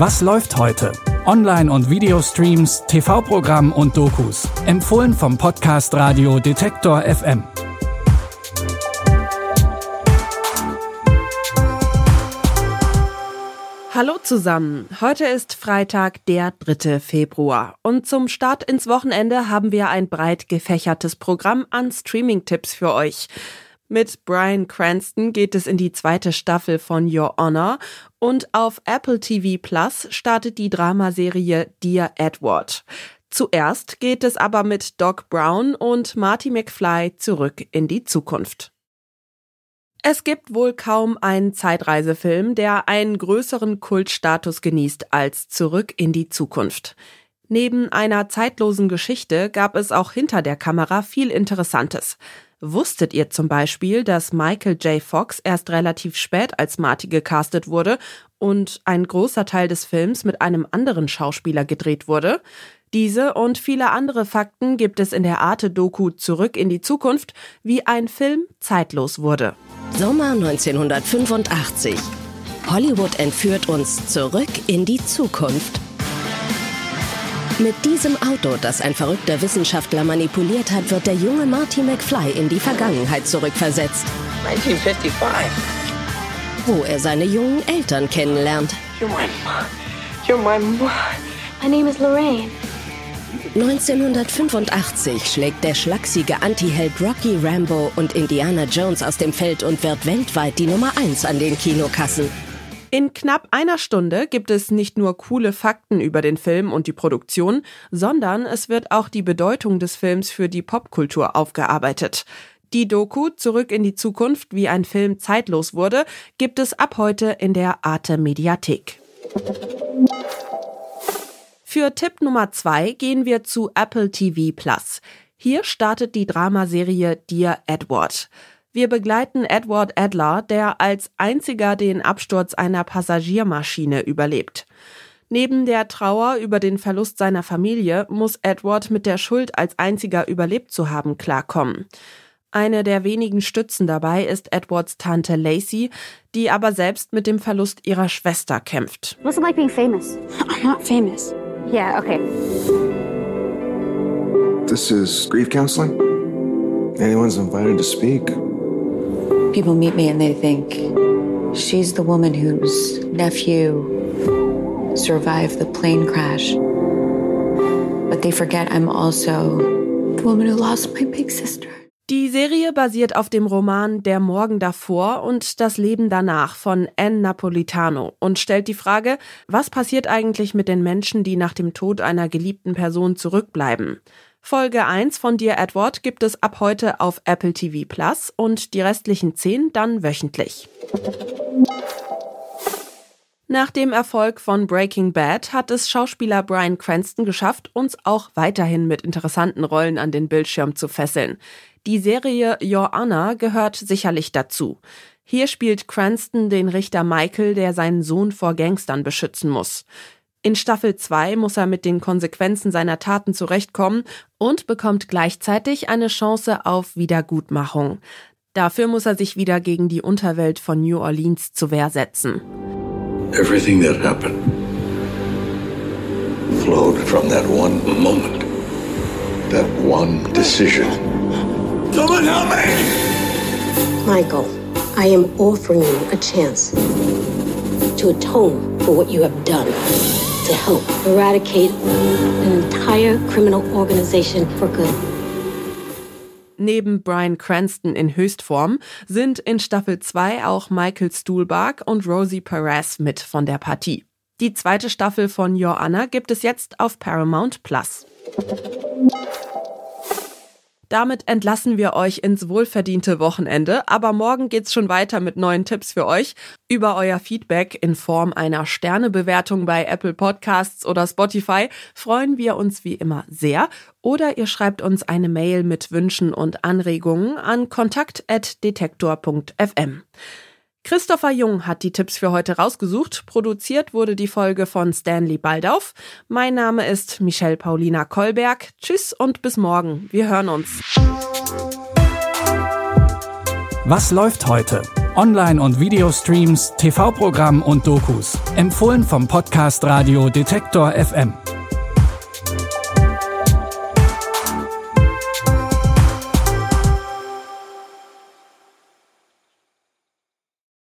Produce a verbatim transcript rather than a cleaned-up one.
Was läuft heute? Online- und Videostreams, T V-Programm und Dokus. Empfohlen vom Podcast Radio Detektor F M. Hallo zusammen, heute ist Freitag, der dritte Februar und zum Start ins Wochenende haben wir ein breit gefächertes Programm an Streaming-Tipps für euch. Mit Bryan Cranston geht es in die zweite Staffel von Your Honor und auf Apple T V Plus startet die Dramaserie Dear Edward. Zuerst geht es aber mit Doc Brown und Marty McFly zurück in die Zukunft. Es gibt wohl kaum einen Zeitreisefilm, der einen größeren Kultstatus genießt als Zurück in die Zukunft. Neben einer zeitlosen Geschichte gab es auch hinter der Kamera viel Interessantes. Wusstet ihr zum Beispiel, dass Michael J. Fox erst relativ spät als Marty gecastet wurde und ein großer Teil des Films mit einem anderen Schauspieler gedreht wurde? Diese und viele andere Fakten gibt es in der Arte-Doku Zurück in die Zukunft, wie ein Film zeitlos wurde. Sommer neunzehnhundertfünfundachtzig. Hollywood entführt uns zurück in die Zukunft. Mit diesem Auto, das ein verrückter Wissenschaftler manipuliert hat, wird der junge Marty McFly in die Vergangenheit zurückversetzt. neunzehnhundertfünfundfünfzig. Wo er seine jungen Eltern kennenlernt. You're my mom. You're my mom. My name is Lorraine. neunzehnhundertfünfundachtzig schlägt der schlachsige Antiheld Rocky Rambo und Indiana Jones aus dem Feld und wird weltweit die Nummer eins an den Kinokassen. In knapp einer Stunde gibt es nicht nur coole Fakten über den Film und die Produktion, sondern es wird auch die Bedeutung des Films für die Popkultur aufgearbeitet. Die Doku Zurück in die Zukunft, wie ein Film zeitlos wurde, gibt es ab heute in der Arte Mediathek. Für Tipp Nummer zwei gehen wir zu Apple T V Plus. Hier startet die Dramaserie Dear Edward. Wir begleiten Edward Adler, der als einziger den Absturz einer Passagiermaschine überlebt. Neben der Trauer über den Verlust seiner Familie muss Edward mit der Schuld, als einziger überlebt zu haben, klarkommen. Eine der wenigen Stützen dabei ist Edwards Tante Lacey, die aber selbst mit dem Verlust ihrer Schwester kämpft. What's it like being famous? I'm not famous. Yeah, okay. This is grief counseling. Anyone's invited to speak. People meet me and they think she's the woman whose nephew survived the plane crash. But they forget I'm also the woman who lost my big sister. Die Serie basiert auf dem Roman Der Morgen davor und das Leben danach von Ann Napolitano und stellt die Frage, was passiert eigentlich mit den Menschen, die nach dem Tod einer geliebten Person zurückbleiben? Folge eins von Dear Edward gibt es ab heute auf Apple T V Plus und die restlichen zehn dann wöchentlich. Nach dem Erfolg von Breaking Bad hat es Schauspieler Bryan Cranston geschafft, uns auch weiterhin mit interessanten Rollen an den Bildschirm zu fesseln. Die Serie Your Honor gehört sicherlich dazu. Hier spielt Cranston den Richter Michael, der seinen Sohn vor Gangstern beschützen muss. In Staffel zwei muss er mit den Konsequenzen seiner Taten zurechtkommen und bekommt gleichzeitig eine Chance auf Wiedergutmachung. Dafür muss er sich wieder gegen die Unterwelt von New Orleans zur Wehr setzen. Everything that happened flowed from that one moment, that one decision. Someone help me! Michael, I am offering you a chance to atone for what you have done, to help eradicate an entire criminal organization for good. Neben Bryan Cranston in Höchstform sind in Staffel zwei auch Michael Stuhlbarg und Rosie Perez mit von der Partie. Die zweite Staffel von Your Honor gibt es jetzt auf Paramount Plus. Damit entlassen wir euch ins wohlverdiente Wochenende, aber morgen geht's schon weiter mit neuen Tipps für euch. Über euer Feedback in Form einer Sternebewertung bei Apple Podcasts oder Spotify freuen wir uns wie immer sehr. Oder ihr schreibt uns eine Mail mit Wünschen und Anregungen an kontakt at detektor punkt f m. Christopher Jung hat die Tipps für heute rausgesucht. Produziert wurde die Folge von Stanley Baldauf. Mein Name ist Michelle Paulina Kolberg. Tschüss und bis morgen. Wir hören uns. Was läuft heute? Online- und Videostreams, T V-Programm und Dokus. Empfohlen vom Podcast Radio Detektor F M.